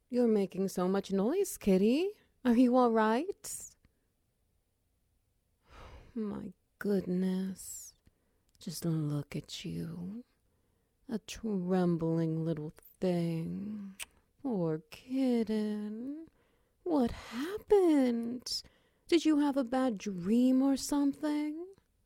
You're making so much noise, kitty. Are you all right? My goodness. Just look at you. A trembling little thing. Poor kitten. What happened? Did you have a bad dream or something?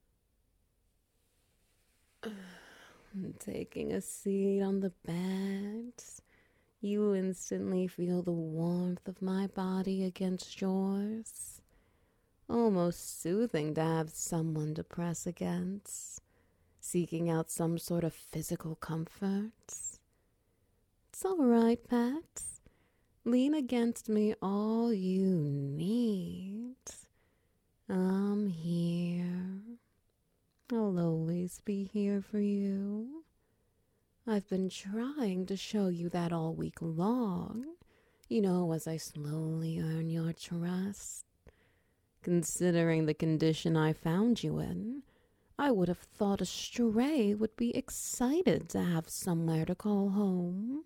Taking a seat on the bed, you instantly feel the warmth of my body against yours. Almost soothing to have someone to press against, seeking out some sort of physical comfort. It's all right, pet. Lean against me all you need. I'm here. I'll always be here for you. I've been trying to show you that all week long, as I slowly earn your trust. Considering the condition I found you in, I would have thought a stray would be excited to have somewhere to call home.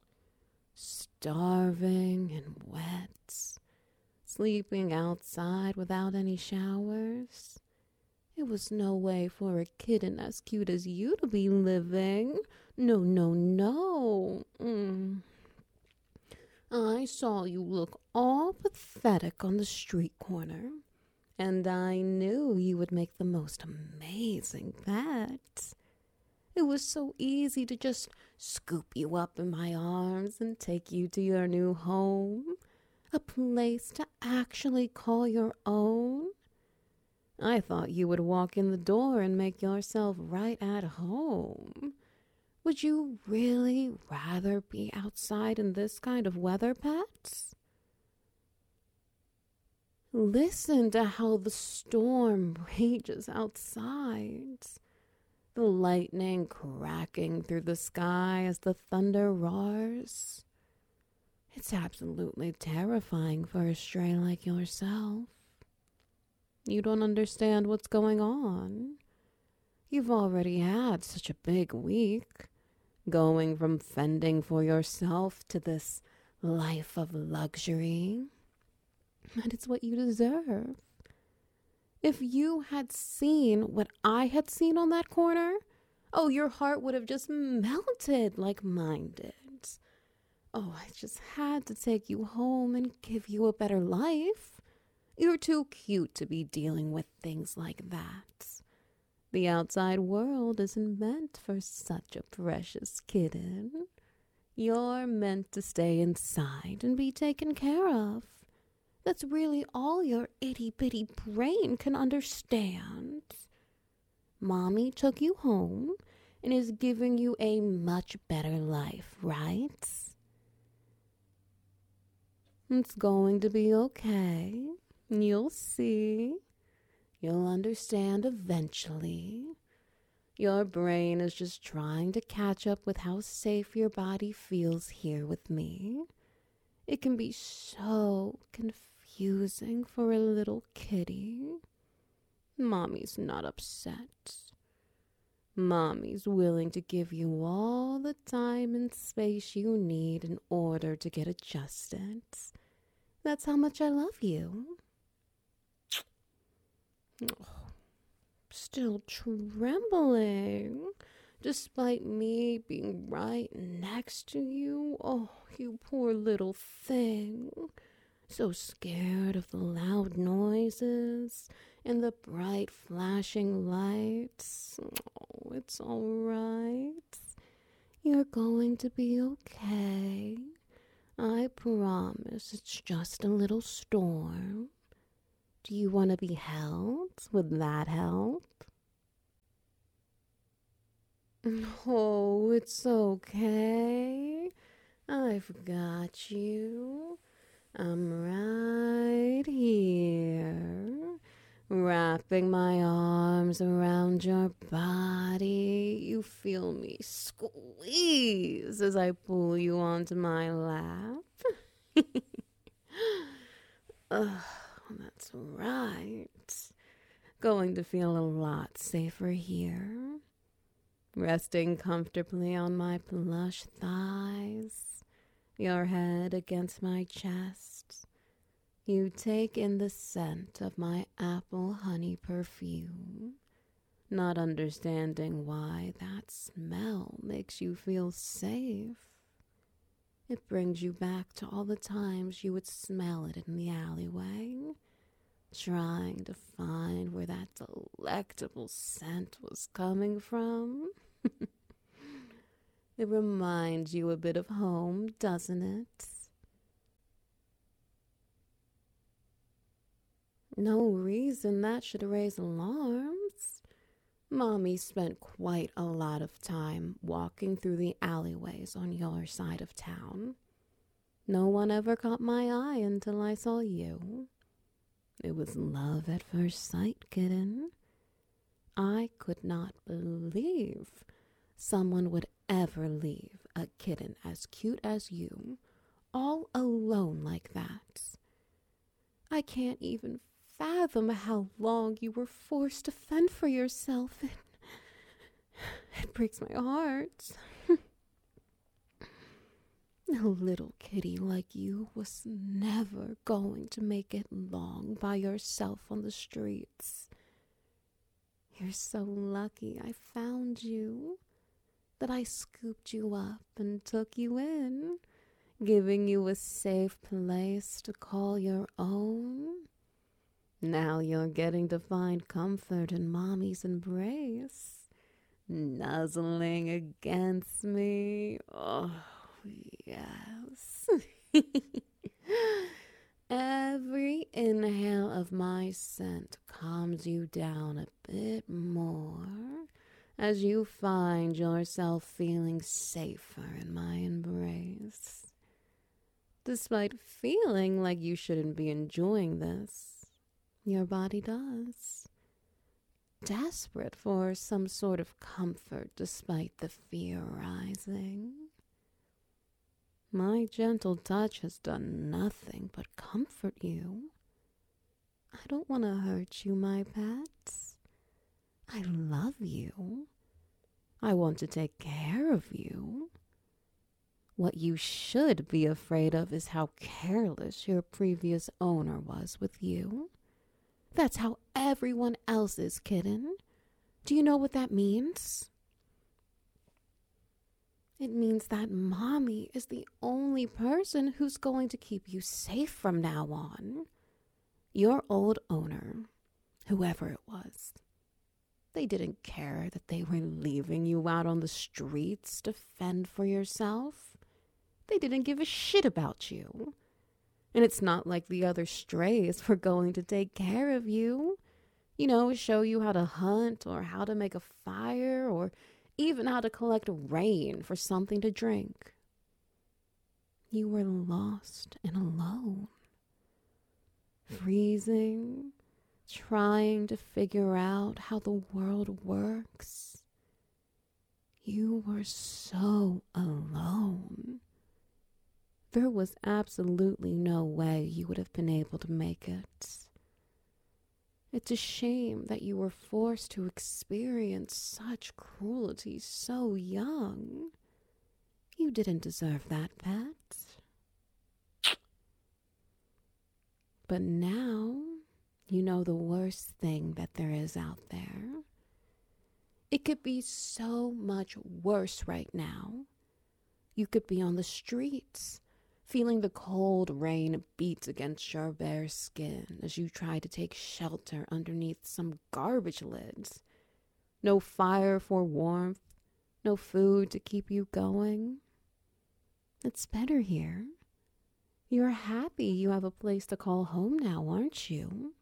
Starving and wet, sleeping outside without any showers. It was no way for a kitten as cute as you to be living. No, no, no. I saw you look all pathetic on the street corner, and I knew you would make the most amazing pet. It was so easy to just scoop you up in my arms and take you to your new home, a place to actually call your own. I thought you would walk in the door and make yourself right at home. Would you really rather be outside in this kind of weather, pets? Listen to how the storm rages outside. The lightning cracking through the sky as the thunder roars. It's absolutely terrifying for a stray like yourself. You don't understand what's going on. You've already had such a big week, going from fending for yourself to this life of luxury. And it's what you deserve. If you had seen what I had seen on that corner, oh, your heart would have just melted like mine did. Oh, I just had to take you home and give you a better life. You're too cute to be dealing with things like that. The outside world isn't meant for such a precious kitten. You're meant to stay inside and be taken care of. That's really all your itty-bitty brain can understand. Mommy took you home and is giving you a much better life, right? It's going to be okay. You'll see. You'll understand eventually. Your brain is just trying to catch up with how safe your body feels here with me. It can be so confusing for a little kitty. Mommy's not upset. Mommy's willing to give you all the time and space you need in order to get adjusted. That's how much I love you. Oh, still trembling, despite me being right next to you. Oh, you poor little thing. So scared of the loud noises and the bright flashing lights. Oh, it's all right. You're going to be okay. I promise it's just a little storm. Do you want to be held? Would that help? Oh, it's okay. I've got you. I'm right here, wrapping my arms around your body. You feel me squeeze as I pull you onto my lap. Ugh, that's right. Going to feel a lot safer here. Resting comfortably on my plush thighs. your head against my chest. You take in the scent of my apple honey perfume, not understanding why that smell makes you feel safe. It brings you back to all the times you would smell it in the alleyway, trying to find where that delectable scent was coming from. It reminds you a bit of home, doesn't it? No reason that should raise alarms. Mommy spent quite a lot of time walking through the alleyways on your side of town. No one ever caught my eye until I saw you. It was love at first sight, kitten. I could not believe someone would ever leave a kitten as cute as you all alone like that. I can't even fathom how long you were forced to fend for yourself. It breaks my heart. A little kitty like you was never going to make it long by yourself on the streets. You're so lucky I found you, that I scooped you up and took you in, giving you a safe place to call your own. Now you're getting to find comfort in Mommy's embrace, nuzzling against me. Oh, yes. Every inhale of my scent calms you down a bit more as you find yourself feeling safer in my embrace. Despite feeling like you shouldn't be enjoying this, your body does. Desperate for some sort of comfort despite the fear rising. My gentle touch has done nothing but comfort you. I don't want to hurt you, my pets. I love you. I want to take care of you. What you should be afraid of is how careless your previous owner was with you. That's how everyone else is, kitten. Do you know what that means? It means that Mommy is the only person who's going to keep you safe from now on. Your old owner, whoever it was, they didn't care that they were leaving you out on the streets to fend for yourself. They didn't give a shit about you. And it's not like the other strays were going to take care of you. You know, show you how to hunt or how to make a fire or even how to collect rain for something to drink. You were lost and alone, freezing, trying to figure out how the world works. You were so alone. There was absolutely no way you would have been able to make it. It's a shame that you were forced to experience such cruelty so young. You didn't deserve that, pet. But now, you know the worst thing that there is out there. It could be so much worse right now. You could be on the streets, feeling the cold rain beat against your bare skin as you try to take shelter underneath some garbage lids. No fire for warmth, no food to keep you going. It's better here. You're happy you have a place to call home now, aren't you?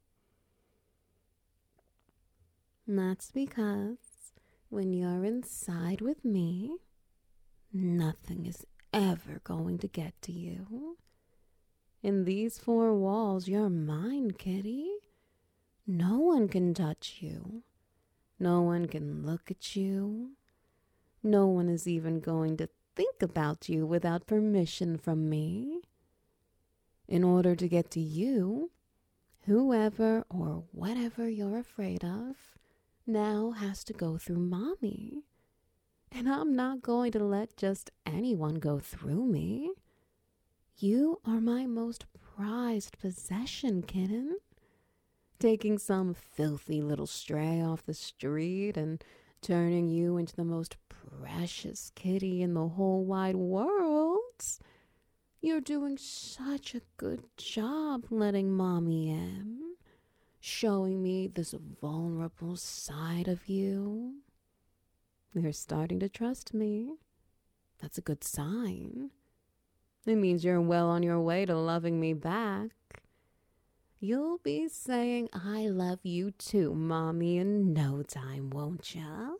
And that's because when you're inside with me, nothing is ever going to get to you. In these four walls, you're mine, kitty. No one can touch you. No one can look at you. No one is even going to think about you without permission from me. In order to get to you, whoever or whatever you're afraid of now has to go through Mommy. And I'm not going to let just anyone go through me. You are my most prized possession, kitten. Taking some filthy little stray off the street and turning you into the most precious kitty in the whole wide world. You're doing such a good job letting mommy in, showing me this vulnerable side of you. You're starting to trust me. That's a good sign. It means you're well on your way to loving me back. You'll be saying I love you too, Mommy, in no time, won't ya?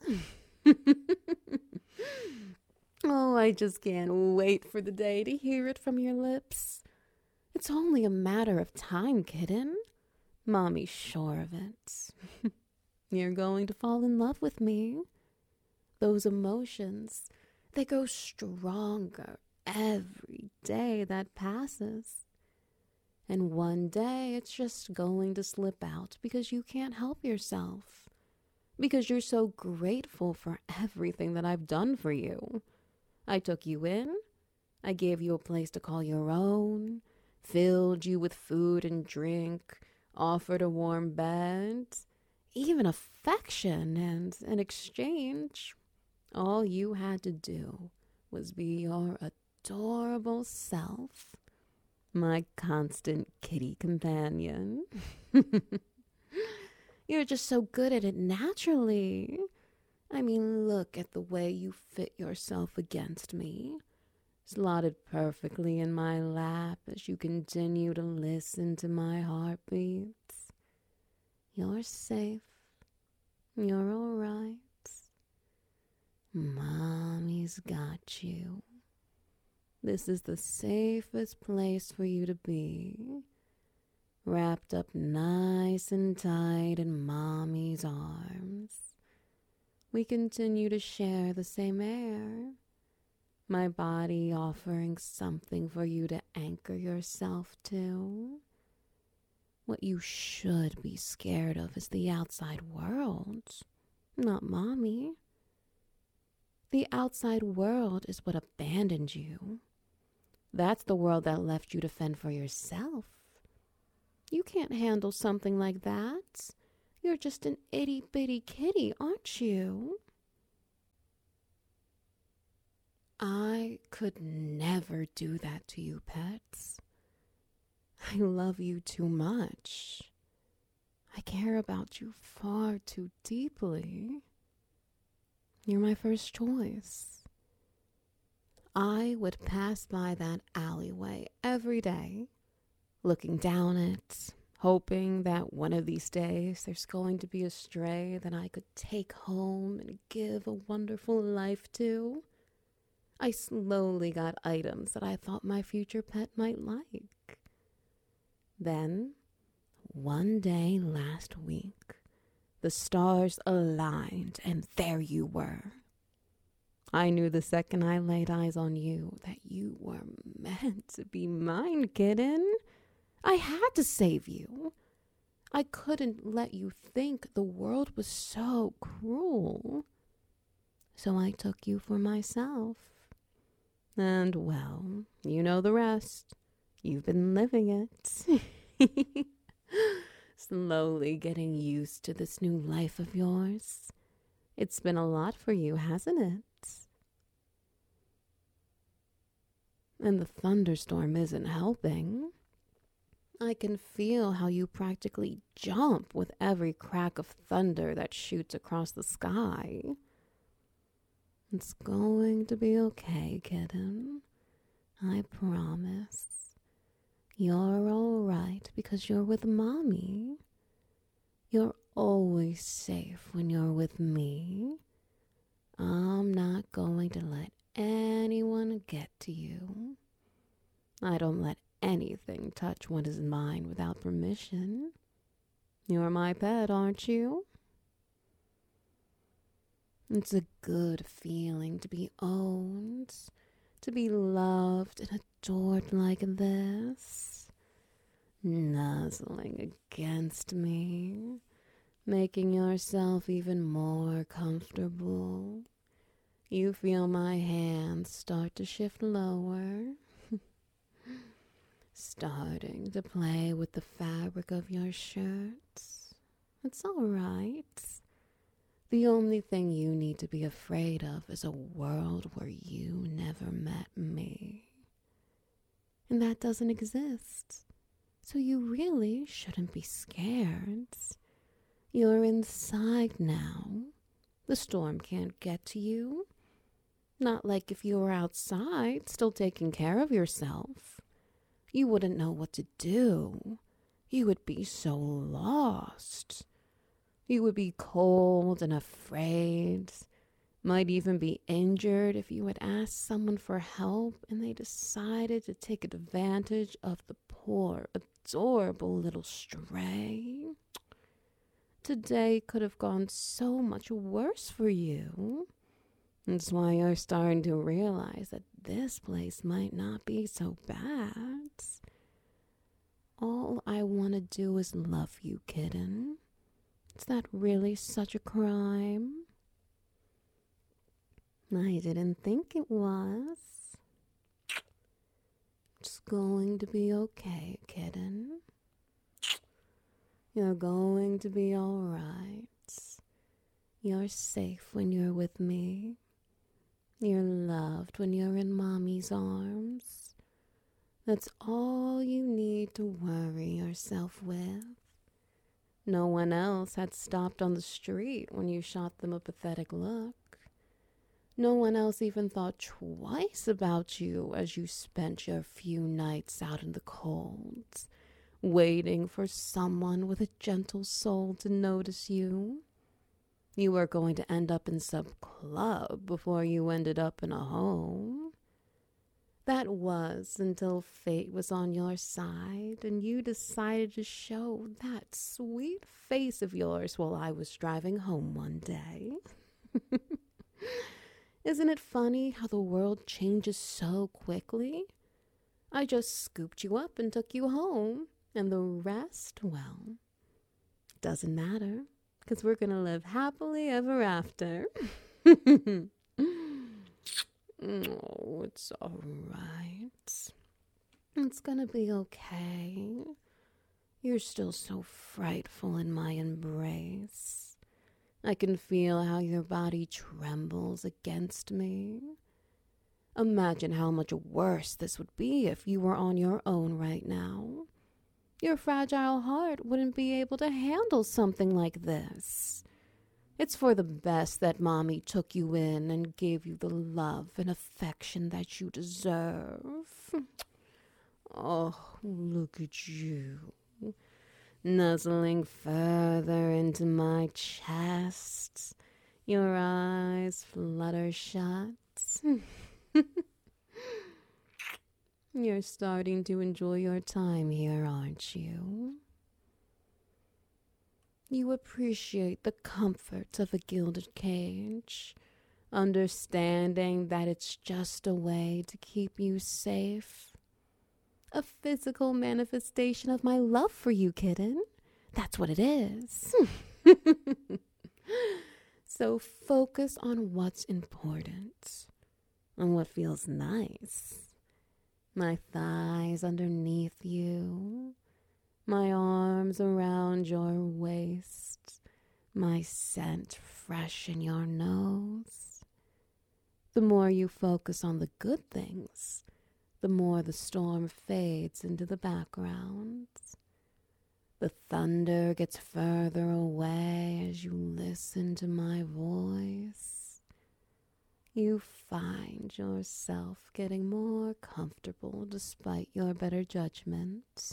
Oh, I just can't wait for the day to hear it from your lips. It's only a matter of time, kitten. Mommy's sure of it. You're going to fall in love with me. Those emotions, they grow stronger every day that passes. And one day it's just going to slip out because you can't help yourself. Because you're so grateful for everything that I've done for you. I took you in. I gave you a place to call your own. Filled you with food and drink. Offered a warm bed. Even affection, and in exchange, all you had to do was be your adorable self. My constant kitty companion. You're just so good at it naturally. I mean, look at the way you fit yourself against me. Slotted perfectly in my lap as you continue to listen to my heartbeats. You're safe. You're all right. Mommy's got you. This is the safest place for you to be. Wrapped up nice and tight in Mommy's arms. We continue to share the same air. My body offering something for you to anchor yourself to. What you should be scared of is the outside world, not Mommy. The outside world is what abandoned you. That's the world that left you to fend for yourself. You can't handle something like that. You're just an itty-bitty kitty, aren't you? I could never do that to you, pets. I love you too much. I care about you far too deeply. You're my first choice. I would pass by that alleyway every day, looking down it, hoping that one of these days there's going to be a stray that I could take home and give a wonderful life to. I slowly got items that I thought my future pet might like. Then, one day last week, the stars aligned and there you were. I knew the second I laid eyes on you that you were meant to be mine, kitten. I had to save you. I couldn't let you think the world was so cruel. So I took you for myself. And, well, you know the rest. You've been living it. Slowly getting used to this new life of yours. It's been a lot for you, hasn't it? And the thunderstorm isn't helping. I can feel how you practically jump with every crack of thunder that shoots across the sky. It's going to be okay, kitten. I promise. You're all right because you're with Mommy. You're always safe when you're with me. I'm not going to let anyone get to you. I don't let anything touch what is mine without permission. You're my pet, aren't you? It's a good feeling to be owned, to be loved and adored like this. Nuzzling against me, making yourself even more comfortable. You feel my hands start to shift lower. starting to play with the fabric of your shirts. It's all right. The only thing you need to be afraid of is a world where you never met me. And that doesn't exist. So you really shouldn't be scared. You're inside now. The storm can't get to you. Not like if you were outside, still taking care of yourself. You wouldn't know what to do. You would be so lost. You would be cold and afraid. Might even be injured if you had asked someone for help and they decided to take advantage of the poor, adorable little stray. Today could have gone so much worse for you. That's why you're starting to realize that this place might not be so bad. All I want to do is love you, kitten. Is that really such a crime? I didn't think it was. It's going to be okay, kitten. You're going to be all right. You're safe when you're with me. You're loved when you're in Mommy's arms. That's all you need to worry yourself with. No one else had stopped on the street when you shot them a pathetic look. No one else even thought twice about you as you spent your few nights out in the cold, waiting for someone with a gentle soul to notice you. You were going to end up in some club before you ended up in a home. That was until fate was on your side and you decided to show that sweet face of yours while I was driving home one day. Isn't it funny how the world changes so quickly? I just scooped you up and took you home, and the rest, well, doesn't matter, because we're going to live happily ever after. Oh, it's all right. It's gonna be okay. You're still so frightful in my embrace. I can feel how your body trembles against me. Imagine how much worse this would be if you were on your own right now. Your fragile heart wouldn't be able to handle something like this. It's for the best that Mommy took you in and gave you the love and affection that you deserve. Oh, look at you, nuzzling further into my chest. Your eyes flutter shut. You're starting to enjoy your time here, aren't you? You appreciate the comforts of a gilded cage, understanding that it's just a way to keep you safe. A physical manifestation of my love for you, kitten. That's what it is. So focus on what's important, on what feels nice. My thighs underneath you. My arms around your waist, my scent fresh in your nose. The more you focus on the good things, the more the storm fades into the background. The thunder gets further away as you listen to my voice. You find yourself getting more comfortable despite your better judgment.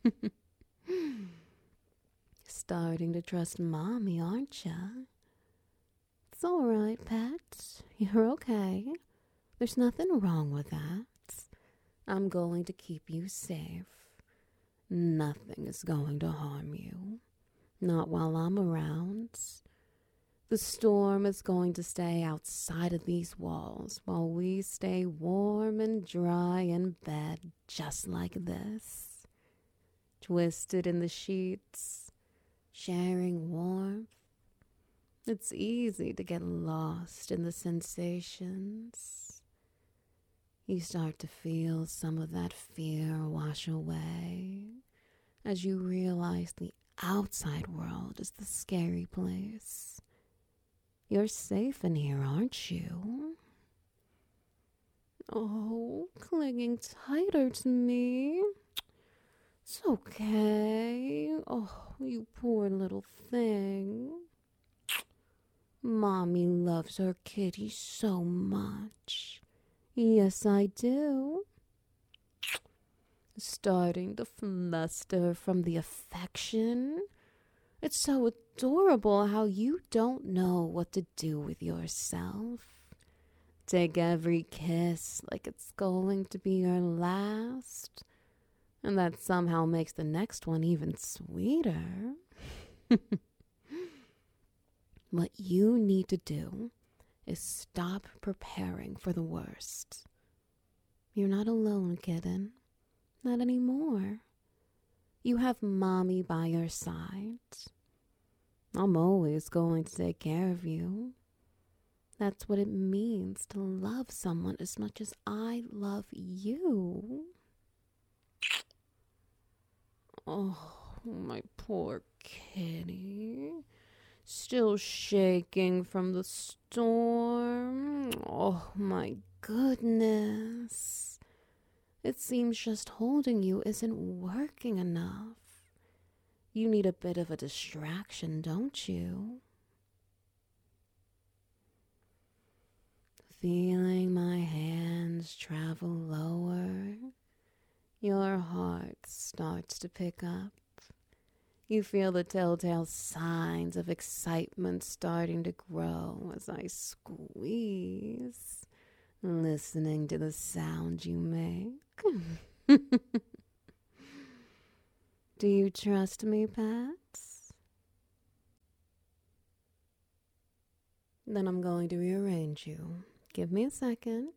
Starting to trust Mommy, aren't ya? It's all right, pet. You're okay. There's nothing wrong with that. I'm going to keep you safe. Nothing is going to harm you. Not while I'm around. The storm is going to stay outside of these walls while we stay warm and dry in bed just like this. Twisted in the sheets, sharing warmth. It's easy to get lost in the sensations. You start to feel some of that fear wash away as you realize the outside world is the scary place. You're safe in here, aren't you? Oh, clinging tighter to me. It's okay. Oh, you poor little thing. Mommy loves her kitty so much. Yes, I do. Starting to fluster from the affection. It's so adorable how you don't know what to do with yourself. Take every kiss like it's going to be your last. And that somehow makes the next one even sweeter. What you need to do is stop preparing for the worst. You're not alone, kitten. Not anymore. You have mommy by your side. I'm always going to take care of you. That's what it means to love someone as much as I love you. Oh, my poor kitty. Still shaking from the storm. Oh, my goodness. It seems just holding you isn't working enough. You need a bit of a distraction, don't you? Feeling my hands travel lower, your heart starts to pick up. You feel the telltale signs of excitement starting to grow as I squeeze, listening to the sound you make. Do you trust me, Pats? Then I'm going to rearrange you. Give me a second.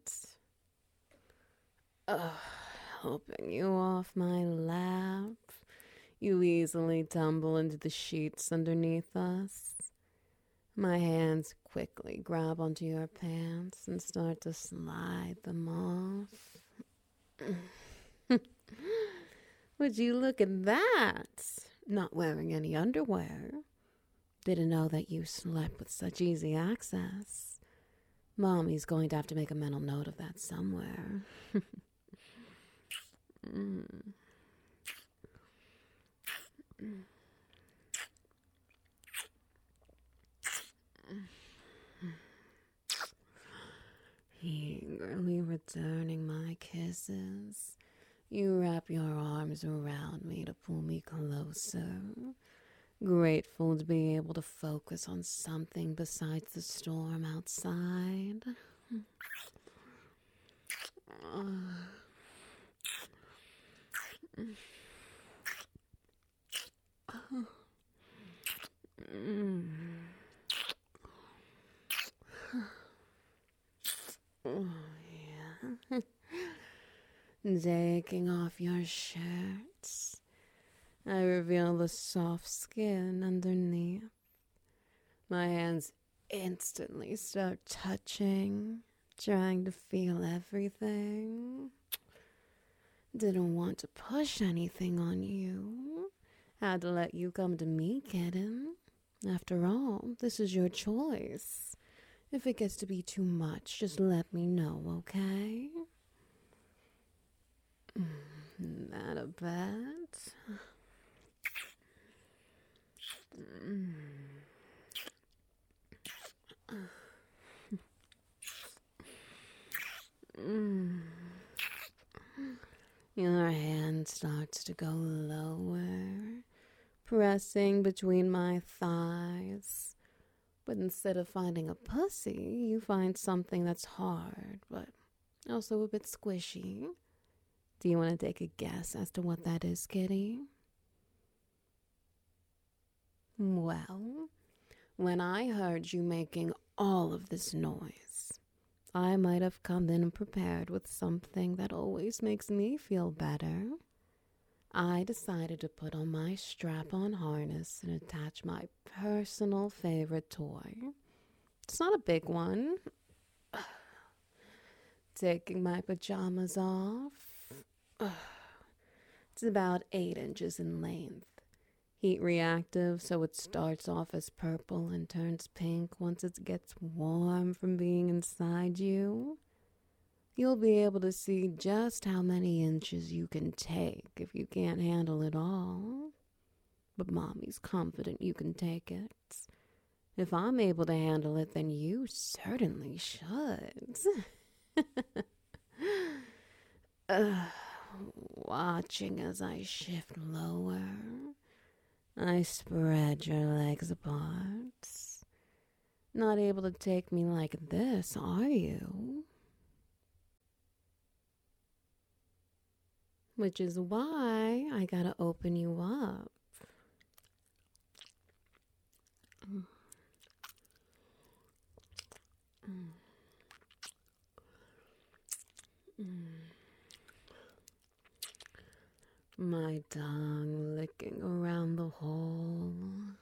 Helping you off my lap. You easily tumble into the sheets underneath us. My hands quickly grab onto your pants and start to slide them off. Would you look at that? Not wearing any underwear. Didn't know that you slept with such easy access. Mommy's going to have to make a mental note of that somewhere. Eagerly returning my kisses, you wrap your arms around me to pull me closer, grateful to be able to focus on something besides the storm outside. Oh, yeah. Taking off your shirts, I reveal the soft skin underneath. My hands instantly start touching, trying to feel everything. Didn't want to push anything on you. Had to let you come to me, kitten. After all, this is your choice. If it gets to be too much, just let me know, okay? Not a bad. Your hand starts to go lower, pressing between my thighs. But instead of finding a pussy, you find something that's hard, but also a bit squishy. Do you want to take a guess as to what that is, kitty? Well, when I heard you making all of this noise, I might have come in prepared with something that always makes me feel better. I decided to put on my strap-on harness and attach my personal favorite toy. It's not a big one. taking my pajamas off. It's about 8 inches in length. Heat reactive, so it starts off as purple and turns pink once it gets warm from being inside you. You'll be able to see just how many inches you can take if you can't handle it all. But Mommy's confident you can take it. If I'm able to handle it, then you certainly should. Watching as I shift lower, I spread your legs apart. Not able to take me like this, are you? Which is why I gotta open you up. My tongue licking around the hole.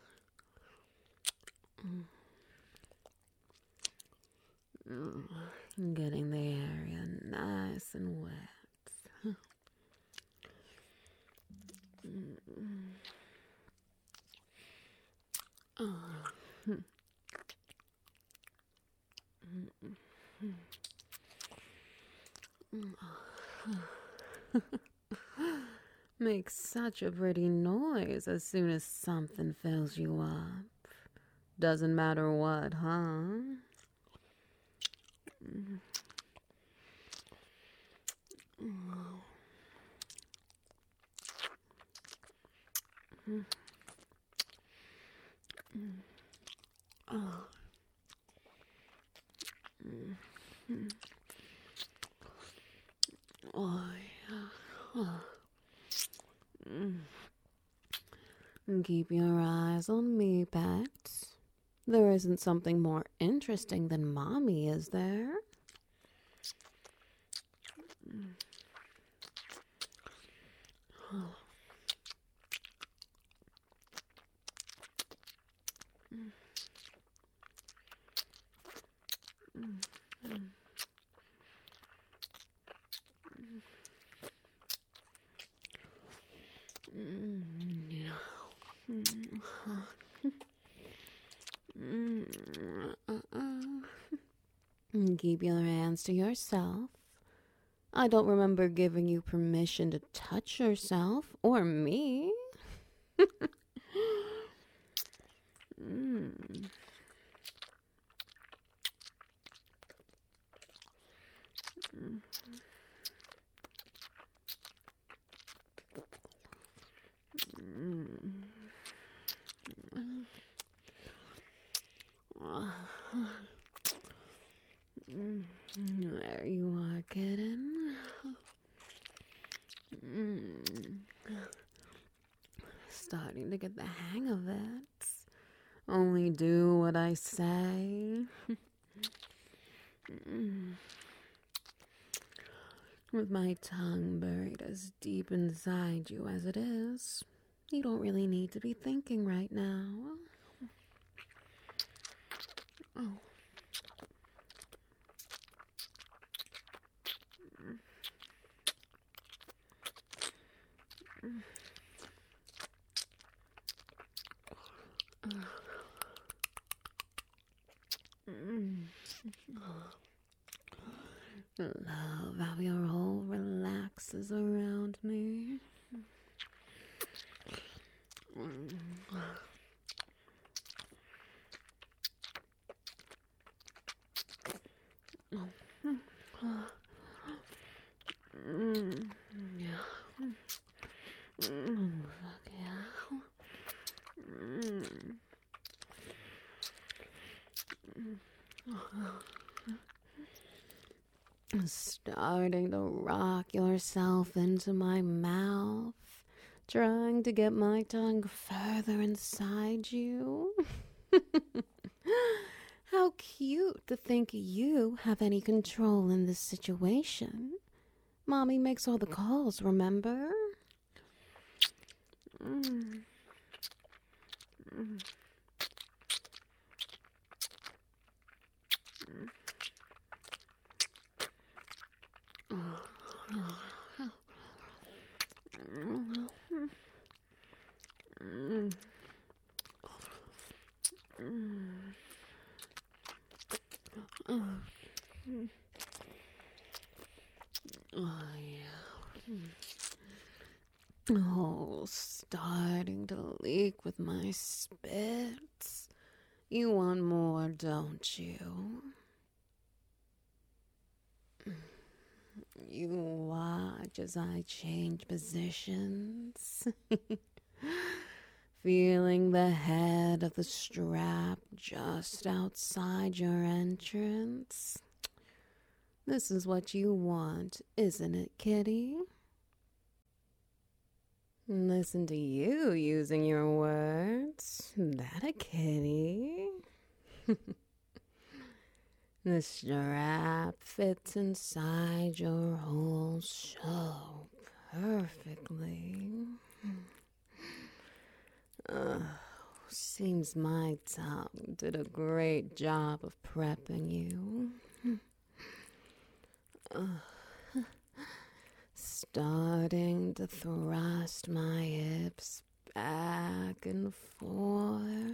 Getting the area nice and wet. Makes such a pretty noise as soon as something fills you up. Doesn't matter what, huh? Keep your eyes on me, pet. There isn't something more interesting than Mommy, is there? Keep your hands to yourself. I don't remember giving you permission to touch yourself or me. There you are, kitten. Starting to get the hang of it. Only do what I say. With my tongue buried as deep inside you as it is, you don't really need to be thinking right now. Oh. Love how your whole relaxes around me. Starting to rock yourself into my mouth, trying to get my tongue further inside you. How cute to think you have any control in this situation. Mommy makes all the calls, remember? Oh, yeah. Oh, starting to leak with my spits. You want more, don't you? You watch as I change positions. Feeling the head of the strap just outside your entrance. This is what you want, isn't it, kitty? Listen to you using your words. That a kitty? The strap fits inside your hole so perfectly. Seems my tongue did a great job of prepping you. Starting to thrust my hips back and forth.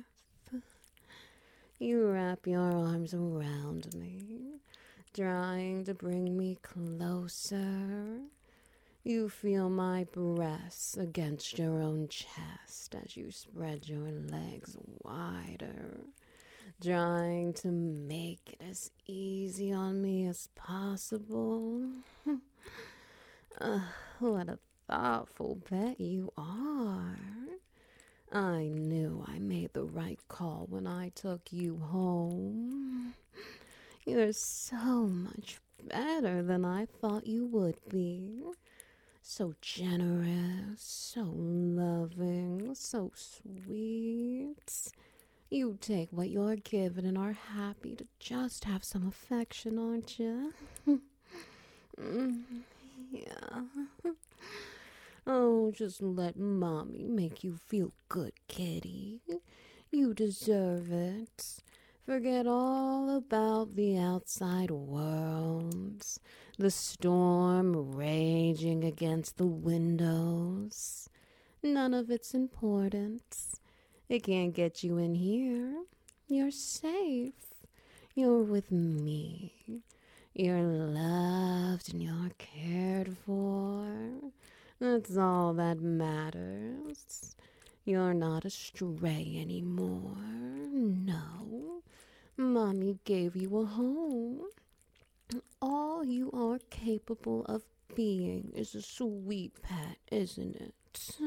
You wrap your arms around me, trying to bring me closer. You feel my breasts against your own chest as you spread your legs wider, trying to make it as easy on me as possible. What a thoughtful pet you are. I knew I made the right call when I took you home. You're so much better than I thought you would be. So generous, so loving, so sweet. You take what you're given and are happy to just have some affection, aren't you? Yeah. Oh, just let Mommy make you feel good, kitty. You deserve it. Forget all about the outside world, the storm raging against the windows. None of it's important. It can't get you in here. You're safe. You're with me. You're loved and you're cared for. That's all that matters. You're not astray anymore. No. Mommy gave you a home. All you are capable of being is a sweet pet, isn't it?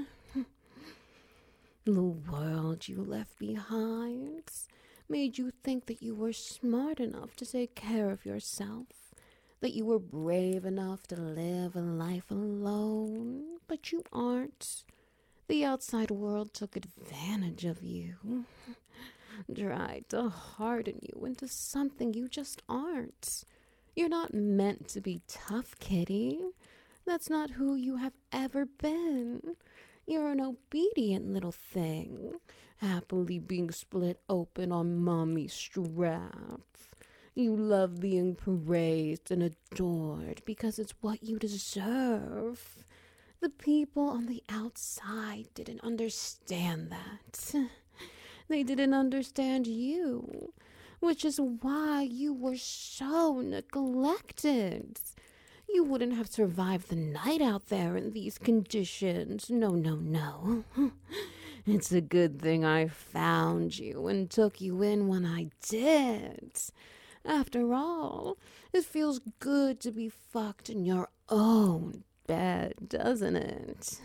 The world you left behind made you think that you were smart enough to take care of yourself, that you were brave enough to live a life alone, but you aren't. The outside world took advantage of you, tried to harden you into something you just aren't. You're not meant to be tough, kitty. That's not who you have ever been. You're an obedient little thing, happily being split open on Mommy's strap. You love being praised and adored because it's what you deserve. The people on the outside didn't understand that. They didn't understand you, which is why you were so neglected. You wouldn't have survived the night out there in these conditions. No, no, no. It's a good thing I found you and took you in when I did. After all, it feels good to be fucked in your own bed, doesn't it?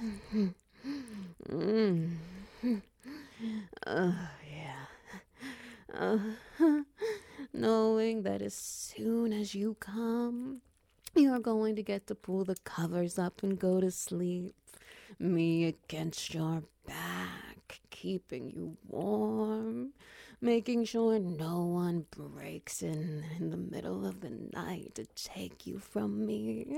Yeah. Knowing that as soon as you come, you're going to get to pull the covers up and go to sleep. Me against your back, keeping you warm, making sure no one breaks in the middle of the night to take you from me.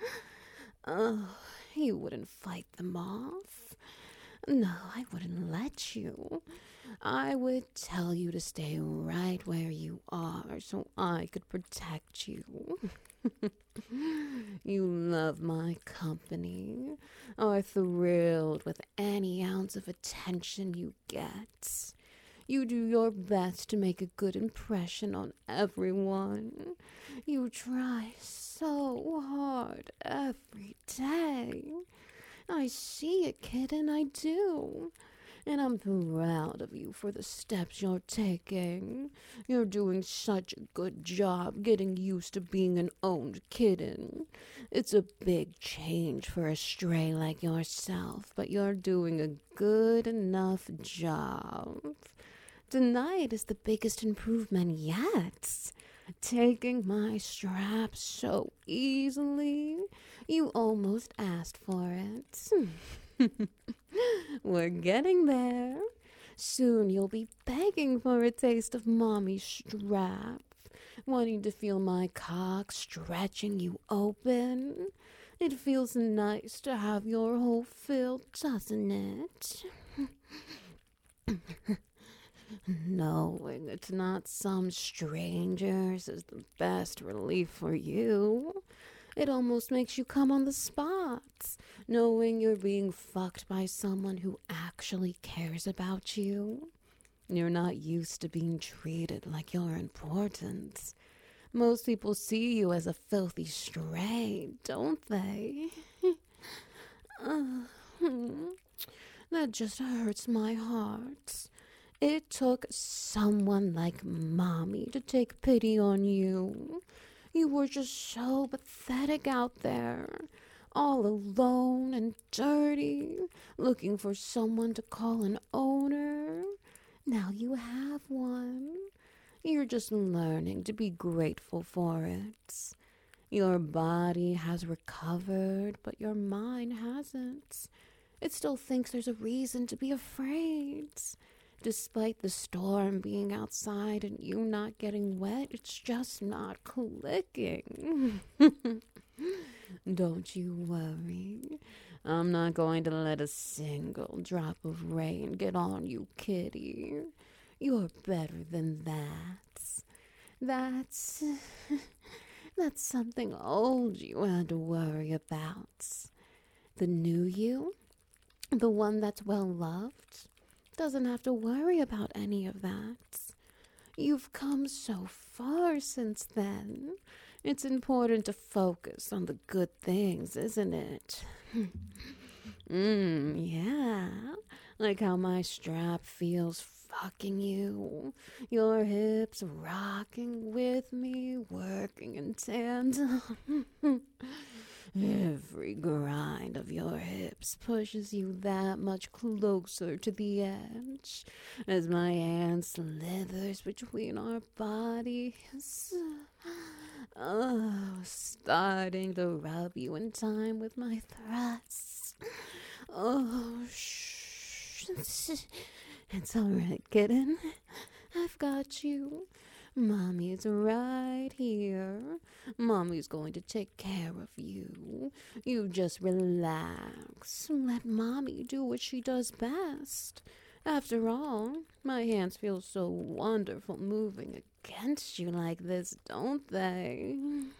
You wouldn't fight them off. No, I wouldn't let you. I would tell you to stay right where you are so I could protect you. You love my company, are thrilled with any ounce of attention you get. You do your best to make a good impression on everyone. You try so hard every day. I see it, kitten, I do. And I'm proud of you for the steps you're taking. You're doing such a good job getting used to being an owned kitten. It's a big change for a stray like yourself, but you're doing a good enough job. Tonight is the biggest improvement yet. Taking my strap so easily. You almost asked for it. We're getting there. Soon you'll be begging for a taste of Mommy's strap, wanting to feel my cock stretching you open. It feels nice to have your hole filled, doesn't it? Knowing it's not some stranger's is the best relief for you. It almost makes you come on the spot, knowing you're being fucked by someone who actually cares about you. You're not used to being treated like you're important. Most people see you as a filthy stray, don't they? That just hurts my heart. It took someone like Mommy to take pity on you. You were just so pathetic out there, all alone and dirty, looking for someone to call an owner. Now you have one. You're just learning to be grateful for it. Your body has recovered, but your mind hasn't. It still thinks there's a reason to be afraid. Despite the storm being outside and you not getting wet, it's just not clicking. Don't you worry. I'm not going to let a single drop of rain get on you, kitty. You're better than that. That's something old you had to worry about. The new you, the one that's well loved, doesn't have to worry about any of that. You've come so far since then. It's important to focus on the good things, isn't it? Yeah. Like how my strap feels fucking you. Your hips rocking with me, working in tandem. Every grind of your hips pushes you that much closer to the edge as my hand slithers between our bodies. Oh, starting to rub you in time with my thrusts. Oh, shh. It's all right, kitten. I've got you. Mommy's right here. Mommy's going to take care of you. You just relax. Let Mommy do what she does best. After all, my hands feel so wonderful moving against you like this, don't they?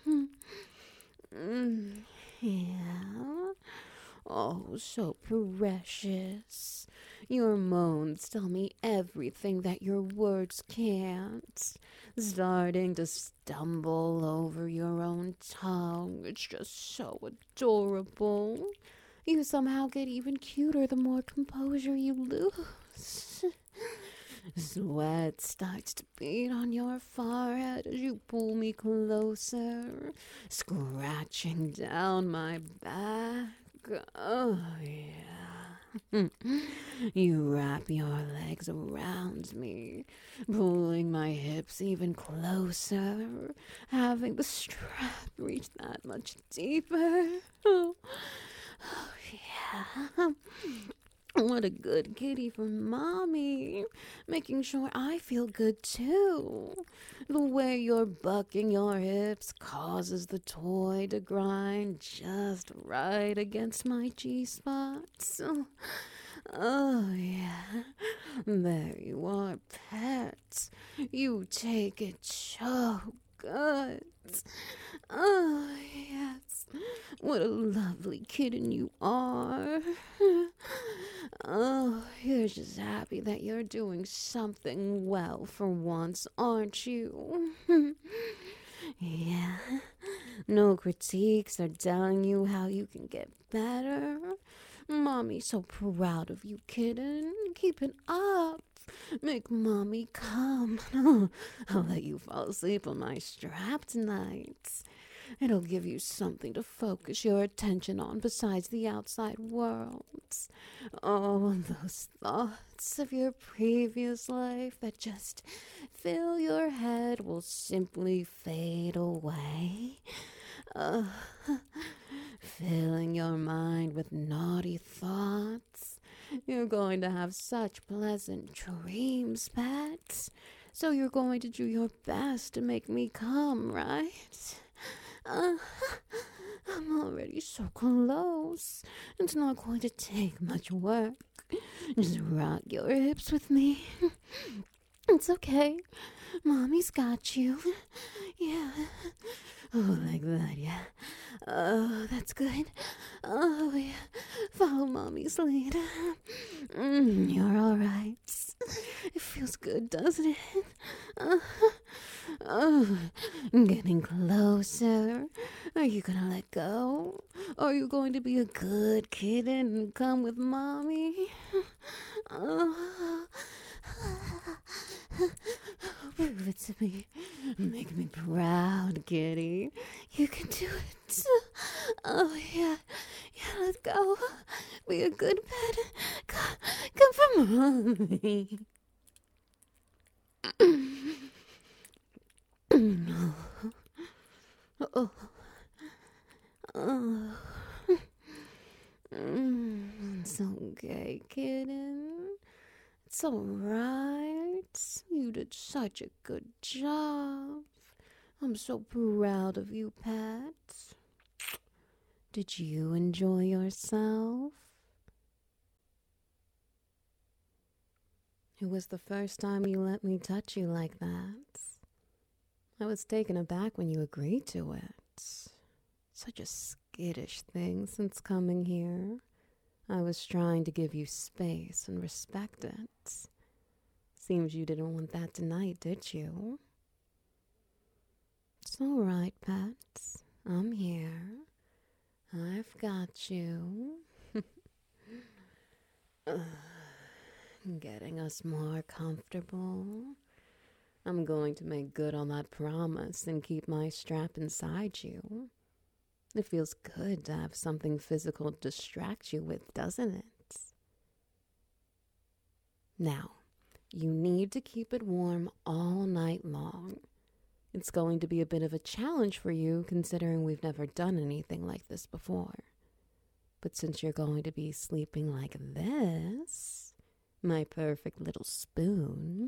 Yeah. Oh, so precious. Your moans tell me everything that your words can't. Starting to stumble over your own tongue. It's just so adorable. You somehow get even cuter the more composure you lose. Sweat starts to bead on your forehead as you pull me closer, scratching down my back. Oh, yeah. You wrap your legs around me, pulling my hips even closer, having the strap reach that much deeper. Oh, yeah. What a good kitty for Mommy, making sure I feel good too. The way you're bucking your hips causes the toy to grind just right against my G-spots. Oh, yeah. There you are, pet. You take it so good. Oh, yes. What a lovely kitten you are. Oh, you're just happy that you're doing something well for once, aren't you? Yeah. No critiques are telling you how you can get better. Mommy's so proud of you, kitten. Keep it up. Make mommy come. I'll let you fall asleep on my strap tonight. It'll give you something to focus your attention on besides the outside world. Oh, those thoughts of your previous life that just fill your head will simply fade away. Uh, Filling your mind with naughty thoughts. You're going to have such pleasant dreams, pet. So you're going to do your best to make me come, right? Uh, I'm already so close. It's not going to take much work. Just rock your hips with me. It's okay. Mommy's got you. Yeah. Oh, like that, yeah. Oh, that's good. Oh, yeah. Follow Mommy's lead. You're all right. It feels good, doesn't it? Oh, getting closer. Are you gonna let go? Are you going to be a good kitten and come with Mommy? Oh. Prove it to me. Make me proud, kitty. You can do it. Oh, yeah. Yeah, let's go. Be a good pet. Come for Mommy. Oh. Oh. It's okay, kitten. It's alright. You did such a good job. I'm so proud of you, Pat. Did you enjoy yourself? It was the first time you let me touch you like that. I was taken aback when you agreed to it. Such a skittish thing since coming here. I was trying to give you space and respect it. Seems you didn't want that tonight, did you? It's all right, pet. I'm here. I've got you. Getting us more comfortable. I'm going to make good on that promise and keep my strap inside you. It feels good to have something physical to distract you with, doesn't it? Now, you need to keep it warm all night long. It's going to be a bit of a challenge for you considering we've never done anything like this before. But since you're going to be sleeping like this, my perfect little spoon,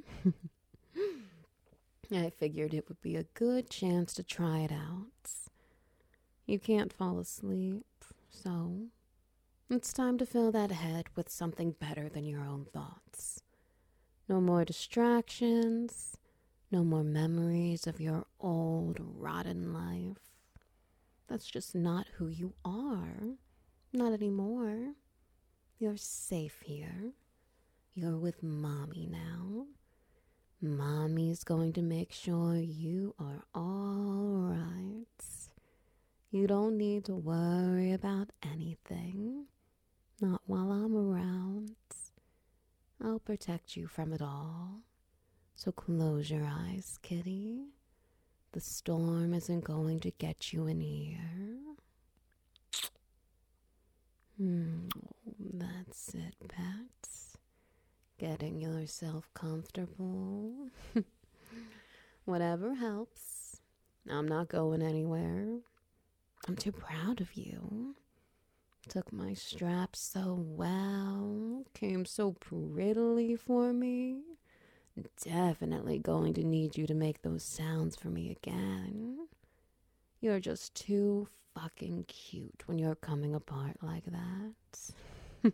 I figured it would be a good chance to try it out. You can't fall asleep, so it's time to fill that head with something better than your own thoughts. No more distractions, no more memories of your old, rotten life. That's just not who you are. Not anymore. You're safe here. You're with Mommy now. Mommy's going to make sure you are all right. You don't need to worry about anything. Not while I'm around. I'll protect you from it all. So close your eyes, kitty. The storm isn't going to get you in here. That's it, pet. Getting yourself comfortable. Whatever helps. I'm not going anywhere. I'm too proud of you. Took my strap so well. Came so prettily for me. Definitely going to need you to make those sounds for me again. You're just too fucking cute when you're coming apart like that.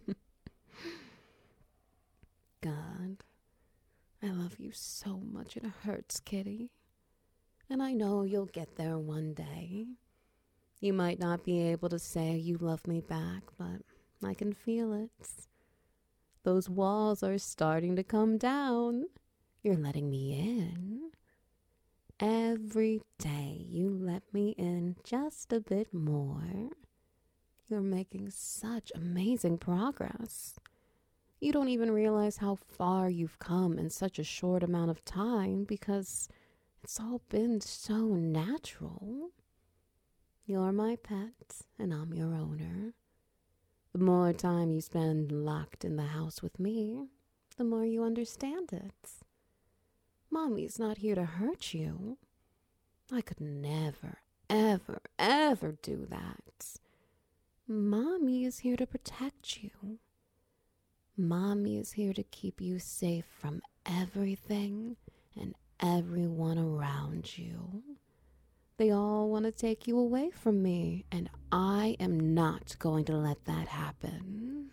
God, I love you so much it hurts, kitty. And I know you'll get there one day. You might not be able to say you love me back, but I can feel it. Those walls are starting to come down. You're letting me in. Every day you let me in just a bit more. You're making such amazing progress. You don't even realize how far you've come in such a short amount of time because it's all been so natural. You're my pet and I'm your owner. The more time you spend locked in the house with me, the more you understand it. Mommy's not here to hurt you. I could never, ever, ever do that. Mommy is here to protect you. Mommy is here to keep you safe from everything and everyone around you. They all want to take you away from me, and I am not going to let that happen.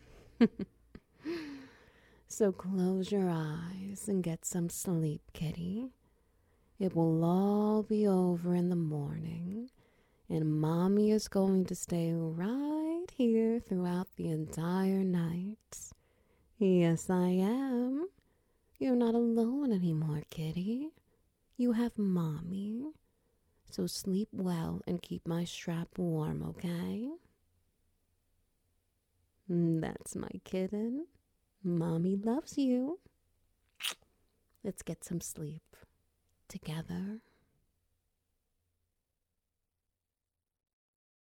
So close your eyes and get some sleep, kitty. It will all be over in the morning, and Mommy is going to stay right here throughout the entire night. Yes, I am. You're not alone anymore, kitty. You have Mommy. So sleep well and keep my strap warm, okay? That's my kitten. Mommy loves you. Let's get some sleep together.